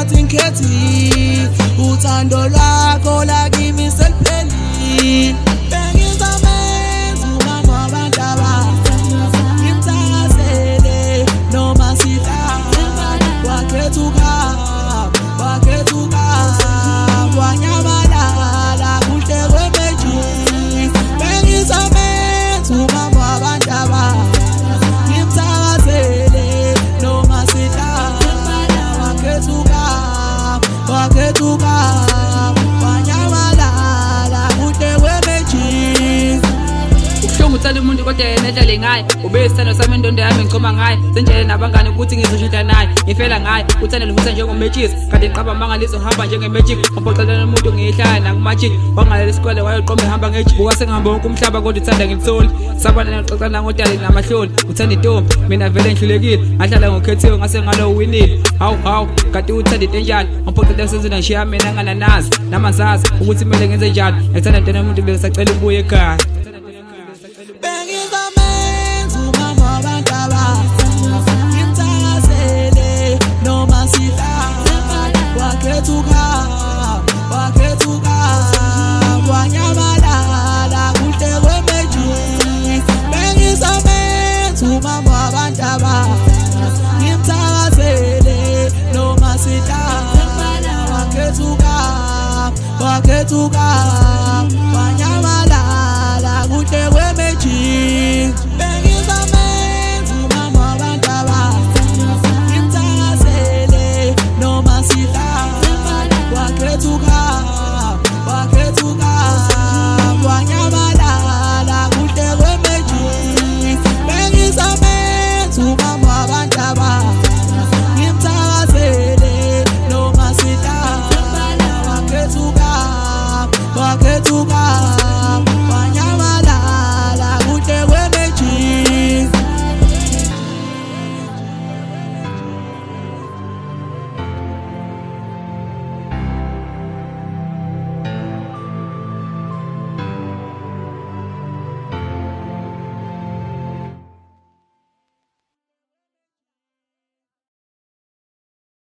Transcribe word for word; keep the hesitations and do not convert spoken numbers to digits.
ngathi ngikhethi uthando lwakho lakimi seliphelile bengizamenza umama wabantu ngimthakazele noma sihamba wakhethuka wakhethuka wanyamalala kuhle kwemeji bengizamenza umama wabantu ngimthakazele noma sihamba wakhethuka wakhethuka wanyamalala kuhle kwemeji ubuhlungu uthanda umuntu kodwa yena edlale ngaye ube isithando sami indondo yami ngichoma ngaye senjele nabangani ukuthi ngizoshintsha naye ngifela ngaye uthanda livusa njengomatches kanti ngiqaba amanga lizohamba njengemagic ngiphoxelana umuntu ngiyihlala nakumagic wangalela isikole wayoqomba ehamba ngejik buka sengihamba wonke umhlaba kodwa uthanda ngimtholi sabana noxoxana ngodali namahloni uthanda intombi mina vele ngihlulekile ngahlala ngokhethiwe ngase ngalo uwinile hawu hawu kanti uthanda into enjani ngiphoxelana senzina ngishiya mina ngananazi namazazi ukuthi kumele ngenze njani ngithanda into umuntu besacela ubuye ekhaya bengizamenza umama wabantu ngimthakazele noma sihamba wakhethuka wakhethuka wanyamalala kuhle kwemeji bengizamenza umama wabantu ngimthakazele noma sihamba wakhethuka wakhethuka wanyamalala kuhle kwemeji